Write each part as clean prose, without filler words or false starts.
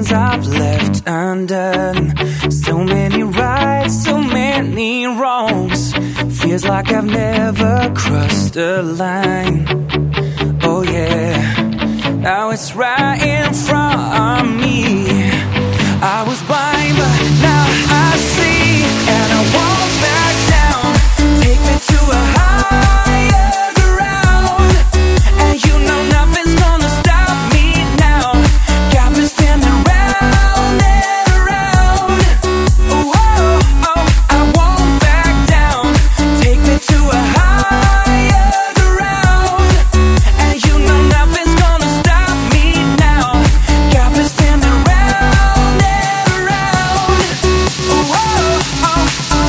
things I've left undone. So many rights, so many wrongs. Feels like I've never crossed a line. Oh yeah, now it's right in front of me. I was blind, but now I see, and I won't back down. Take me to a higher ground, and you know nothing's gonna stop me now. Got me spinning round and around. Oh, oh, oh, I won't back down. Take me to a higher ground, and you know nothing's gonna stop me now. Got me spinning round and around. Oh, oh, oh, oh,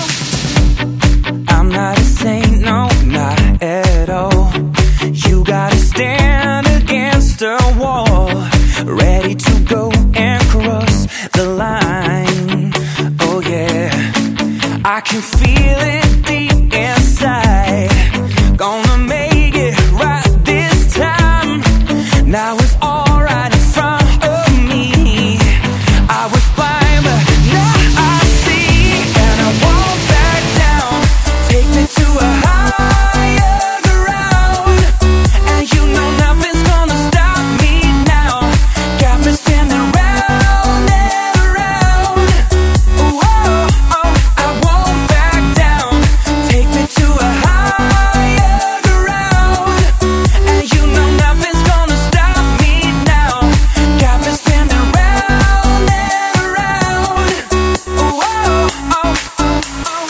oh. I'm not a saint, no, not at all. You gotta stand against a wall, ready to go and cross the line. Oh yeah, I can feel it deep inside. Gonna make it right this time. Now it's all right in front of me. I was blind, but now I see, and I won't back down. Take me to a higher ground, and you know nothing's gonna stop me now. Got me spinning round and around. Oh, oh, oh, I won't back down. Take me to a higher ground, and you know nothing's gonna stop me now. Got me spinning round and around. Oh, oh, oh, oh.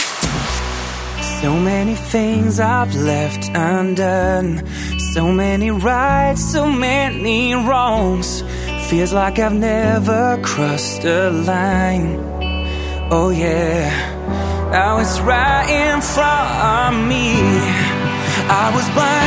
So many things I've left undone. So many rights, so many wrongs. Feels like I've never crossed a line. Oh yeah, now it's right in front of me. I was blind.